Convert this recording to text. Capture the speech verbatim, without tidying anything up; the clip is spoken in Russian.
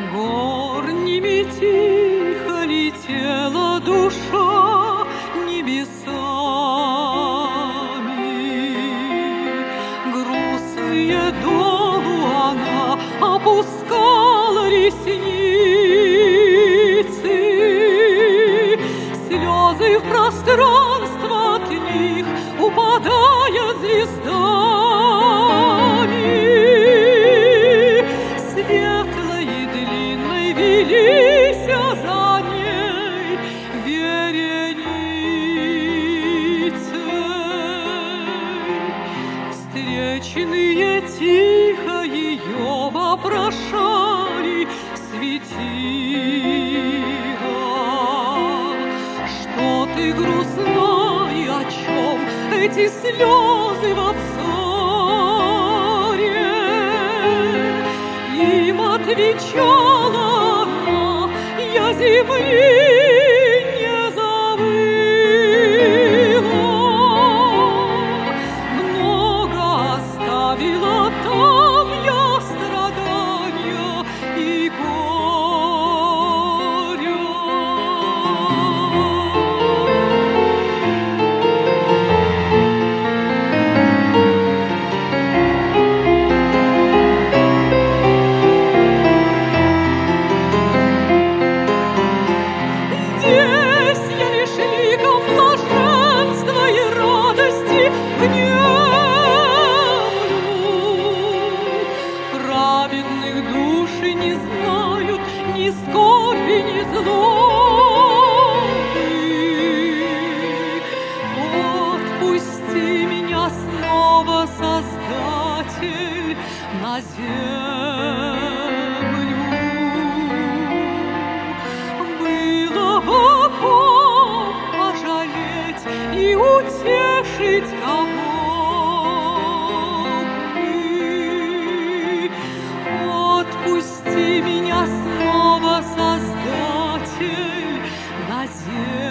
Горними тихо летела душа небесами. Грустные долу она опускала ресницы. Слезы в пространство от них упадая звездами. Светлой и длинной велися за ней вереницей. Встречные тихо ее вопрошали светила. Что ты грустна и о чем эти слезы во взоре? Им отвечала она: я земли не забыла. Много оставила там я страдания и горя. Здесь я лишь ликом блаженства и радости внемлю. Праведных души не знают ни скорби, ни злобы. Отпусти меня снова, Создатель, на землю. Было бы о ком пожалеть и утешить кого бы. Отпусти меня снова, Создатель, на землю.